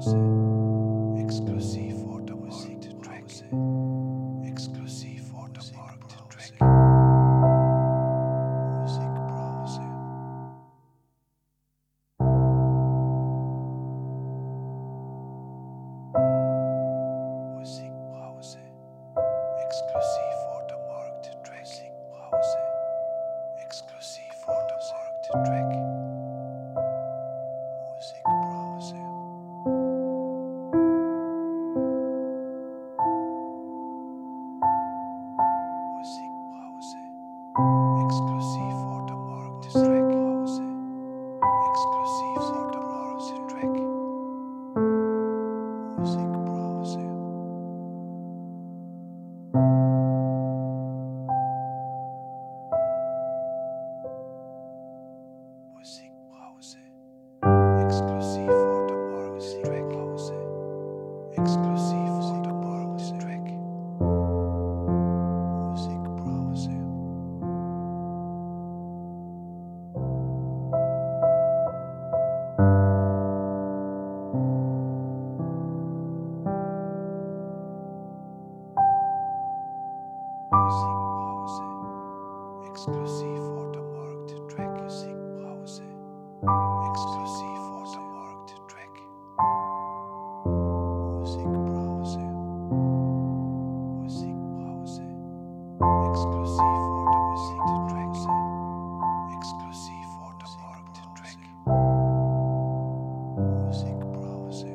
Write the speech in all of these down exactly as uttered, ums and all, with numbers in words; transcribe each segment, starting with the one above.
Exklusiv oder Musiktrack. Exklusiv oder Musiktrack. Musikbrause. Musikbrause. Exklusiv oder Musiktrack. Musikbrause. Exklusiv oder Musiktrack. Musikbrause. Musikbrause. Exklusiv oder Musiktrack. Exklusiv oder Musiktrack. Musikbrause. Musikbrause. Exklusiv oder Musiktrack. Exklusiv oder Musiktrack. Musikbrause. Musikbrause. Exklusiv oder Musiktrack. Musikbrause. Exklusiv oder Musiktrack. Musikbrause. Musikbrause. Exklusiv oder Musiktrack. Exklusiv oder Musiktrack. Musikbrause.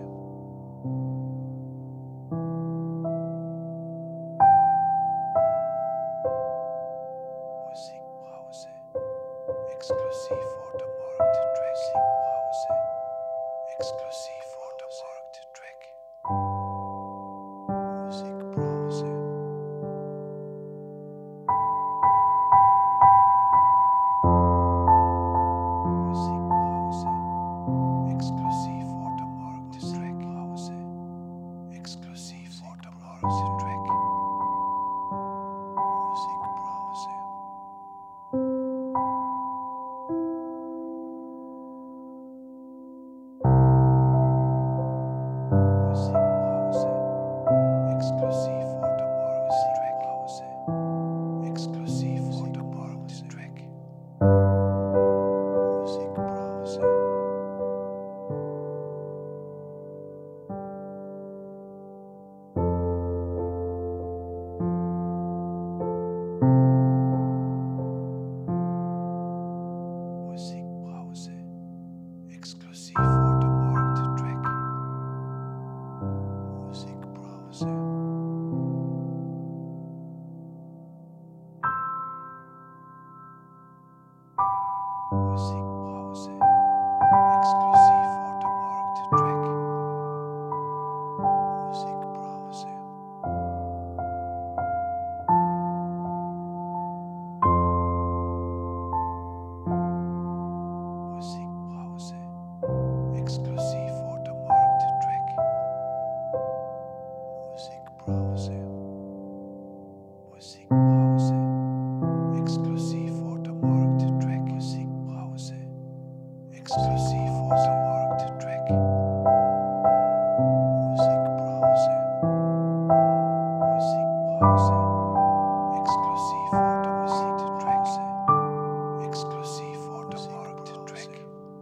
Musikbrause. Exklusiv oder Musiktrack. Musikbrause. Exklusiv oder Musiktrack. Musikbrause. Musikbrause. Exklusiv oder Musiktrack. Exklusiv oder Musiktrack. Musikbrause. Musikbrause. Exklusiv oder Musiktrack. Exklusiv oder Musiktrack. Musikbrause. Musikbrause. Exklusiv oder Musiktrack. Musikbrause. Musikbrause. Exklusiv oder Musiktrack. Musikbrause. Musikbrause. Exklusiv oder Musiktrack. Musikbrause. Musikbrause. Exklusiv oder Musiktrack. Musikbrause. Exklusiv oder Musiktrack. Musikbrause. Musikbrause. Exklusiv oder Musiktrack. Exklusiv oder Musiktrack.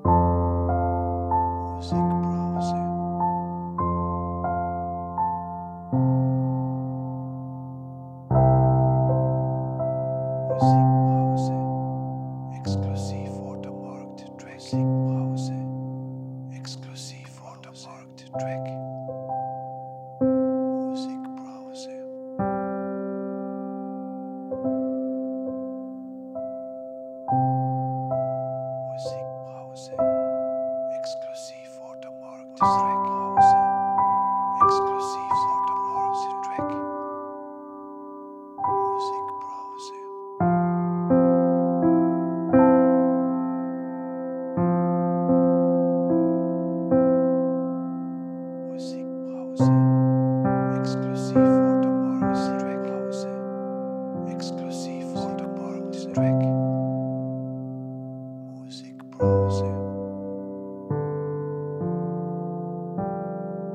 Musikbrause. Musikbrause. Exklusiv oder Musiktrack. Musikbrause. Exklusiv oder Musiktrack. Musikbrause. Musikbrause. Exklusiv oder Musiktrack. Exklusiv oder Musiktrack. Musikbrause. Musikbrause. Exklusiv oder Musiktrack. Exklusiv oder Musiktrack. Musikbrause.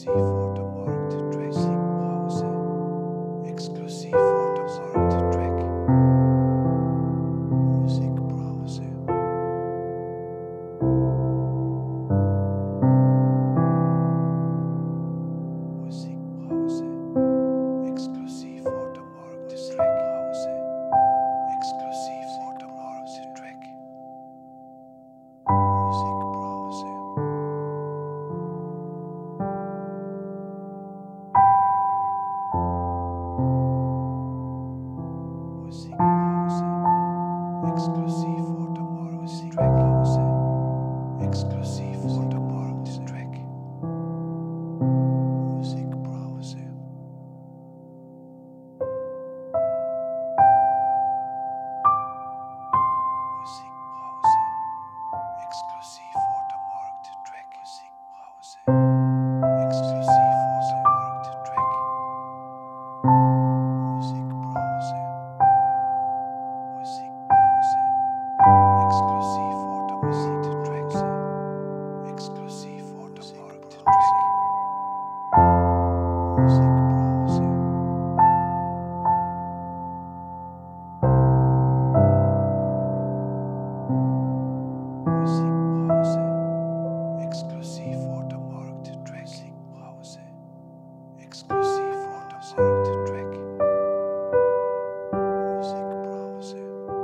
exklusiv watermarked Track. Musikpause. Exklusiv watermarked Track. Musikpause. Musikpause. Exklusiv watermarked Track. Pause. Exklusiv watermarked Track. Musikpause. Musikpause. Exklusiv watermarked Track. Pause. Exklusiv watermarked Track. Musikpause. Musikpause. Exklusiv watermarked Track. Musikpause. Exklusiv watermarked Track. Musikpause. Musikpause. Exklusiv watermarked Track. Exklusiv watermarked Track. Musikpause. Musikpause. Exklusiv watermarked Track. Musikpause. Exklusiv watermarked Track. Musikpause.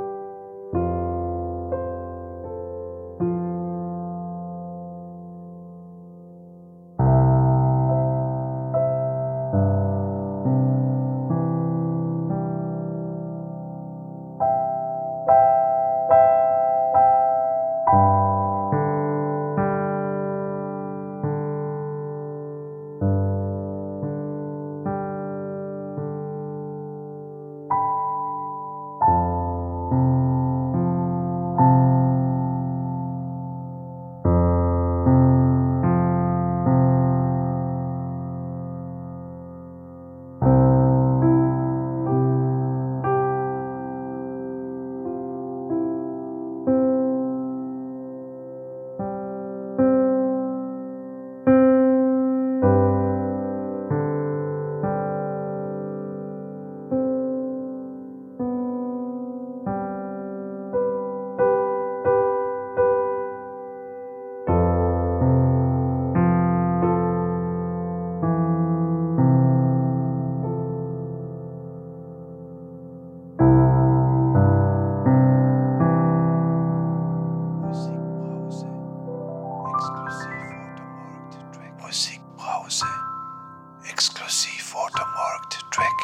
Musikpause. Exklusiv watermarked Track. Musikpause. Exklusiv watermarked Track.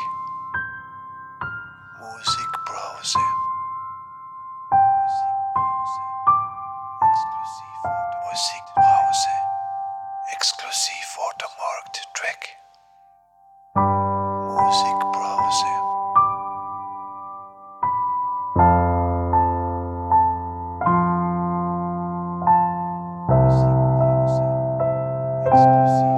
Musikpause. Musikpause. Exklusiv Musikpause. Exklusiv watermarked Track. Musikpause. Musikpause. Exklusiv